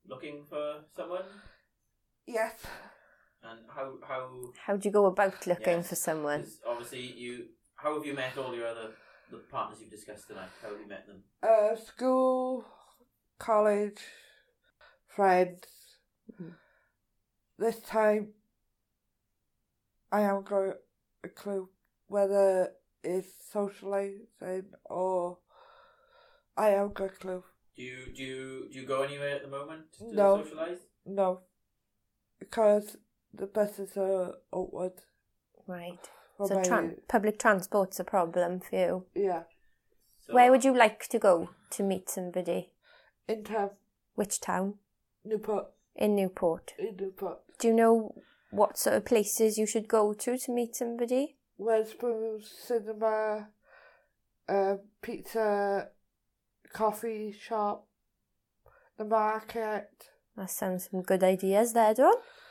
looking for someone? Yes. And how do you go about looking for someone? 'Cause obviously how have you met all the partners you've discussed tonight? How have you met them? School, college, friends. This time, I haven't got a clue whether it's socialising or I haven't got a clue. Do you go anywhere at the moment to No. socialise? No, because the buses are awkward. Right. So public transport's a problem for you. Yeah. So, where would you like to go to meet somebody? In town. Which town? Newport. In Newport. In Newport. Do you know what sort of places you should go to meet somebody? Wetherspoon Cinema, pizza, coffee shop, the market. That sounds some good ideas there, Dawn.